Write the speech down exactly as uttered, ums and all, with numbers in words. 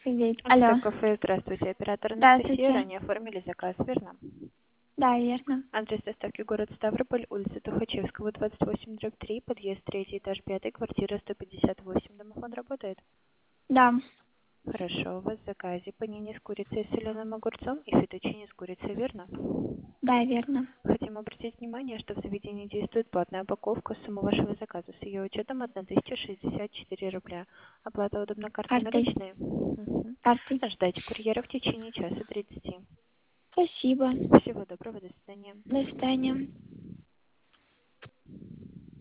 Сидеть. Что Алло. кафе, здравствуйте. Оператор Анастасия, Здравствуйте. ранее оформили заказ, верно? Да, верно. Адрес доставки город Ставрополь, улица Тухачевского, двадцать восемь, дробь три, подъезд третий этаж, пятый, квартира сто пятьдесят восемь. Домофон работает? Да. Хорошо, у вас в заказе панини с курицей и соленым огурцом и фетучини с курицей, верно? Да, верно. Хотим обратить внимание, что в заведении действует платная упаковка. Сумма вашего заказа с ее учетом тысяча шестьдесят четыре рубля. Оплата удобна картой Картой. наличные? Угу. Картой. Ждайте курьера в течение часа тридцати. Спасибо. Всего доброго, до свидания. До свидания.